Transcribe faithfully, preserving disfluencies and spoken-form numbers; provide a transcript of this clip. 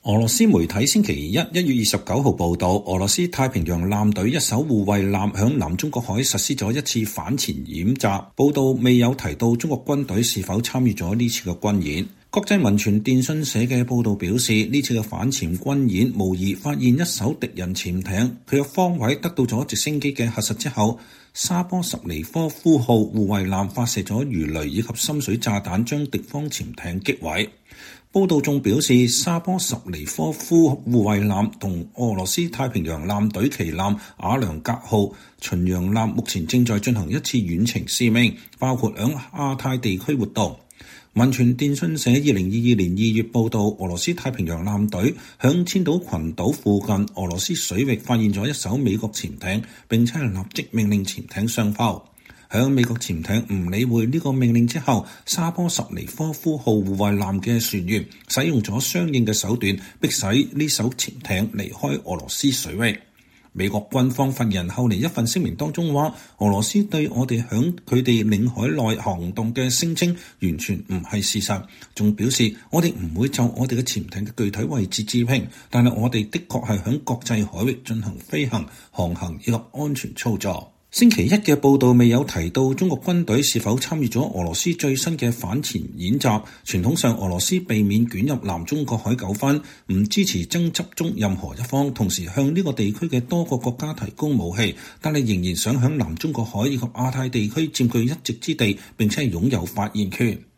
俄羅斯媒體星期一一月二十九號報道，俄羅斯太平洋艦隊一艘護衛艦響南中國海實施咗一次反潛演習。報道未有提到中國軍隊是否參與咗呢次嘅軍演。國際民傳電訊社嘅報道表示，呢次嘅反潛軍演無疑發現一艘敵人潛艇，佢嘅方位得到咗直升機嘅核實之後，沙波什尼科夫號護衛艦發射咗魚雷以及深水炸彈，將敵方潛艇擊毀。報道仲表示，沙波什尼科夫護衛艦同俄羅斯太平洋艦隊旗艦瓦良格號巡洋艦目前正在進行一次遠程使命，包括響亞太地區活動。民傳電訊社二零二二年二月報道，俄羅斯太平洋艦隊響千島群島附近俄羅斯水域發現咗一艘美國潛艇，並且立即命令潛艇上浮。響美國潛艇唔理會呢個命令之後，沙波什尼科夫號護衛艦嘅船員使用咗相應嘅手段，迫使呢艘潛艇離開俄羅斯水域。美國軍方發言人後嚟一份聲明當中話，俄羅斯對我哋響佢哋領海內行動嘅聲稱完全唔係事實，仲表示我哋唔會就我哋嘅潛艇嘅具體位置置評，但係我哋的確係響國際海域進行飛行、航行以及安全操作。星期一嘅報道未有提到中國軍隊是否參與咗俄羅斯最新嘅反潛演習。傳統上，俄羅斯避免捲入南中國海糾紛，唔支持爭執中任何一方，同時向呢個地區嘅多個國家提供武器，但係仍然想響南中國海以及亞太地區佔據一席之地，並且擁有發言權。